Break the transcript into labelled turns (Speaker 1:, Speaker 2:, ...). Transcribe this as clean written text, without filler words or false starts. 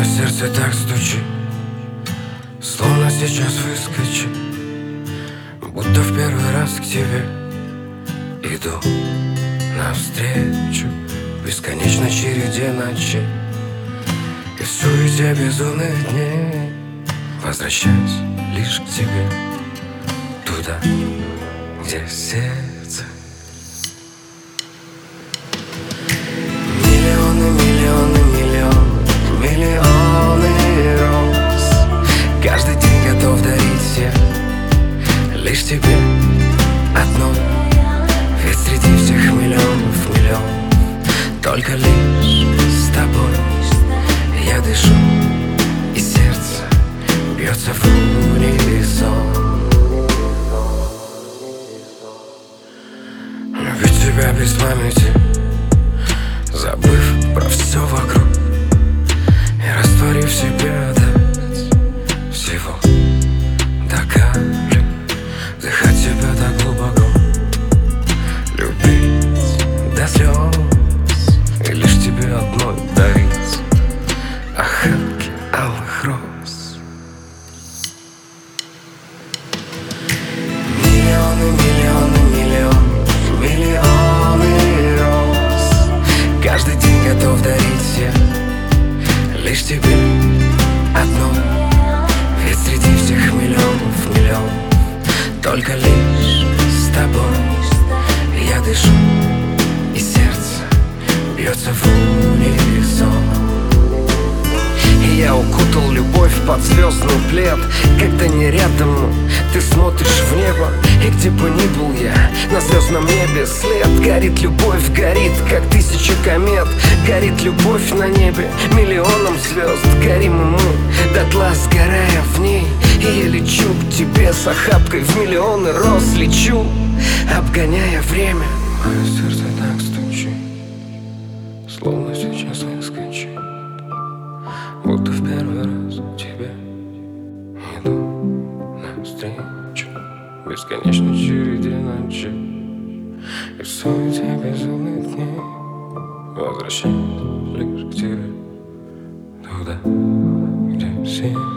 Speaker 1: сердце так стучит, словно сейчас выскочит, будто в первый раз к тебе иду навстречу бесконечной череде ночей и в суете безумных дней. Возвращаюсь лишь к тебе, туда, где сердце. Миллионы, миллионы, миллионы, миллионы роз. Каждый день готов дарить я лишь тебе одной. Ведь среди всех миллионов только лишь с тобой я дышу, и сердце бьется в унисон. Ведь тебя без памяти, забыв про все вокруг и растворив себя опять, всего до капли, вдыхать тебя так глубоко, любить до слез и лишь тебе одной дарить охапки алых роз. Миллионы, миллионы, миллионы, миллионы роз. Каждый день готов дарить я лишь тебе одной. Ведь среди всех миллионов только лишь с тобой я дышу, и сердце бьется в унисон. И я укутал любовь под звездный плед. Когда не рядом, ты смотришь в небо, и где бы ни был я, на звездном небе след. Горит любовь, горит, как тысяча комет. Горит любовь на небе миллионом звезд. Горим и мы, дотла сгорая в ней. И я лечу к тебе с охапкой в миллионы роз. Лечу, обгоняя время. Мое сердце так стучит, словно сейчас выскочит, будто в первый раз тебе иду навстречу бесконечной череде ночей и в суете безумных дней. Возвращаюсь лишь к тебе, туда, где все.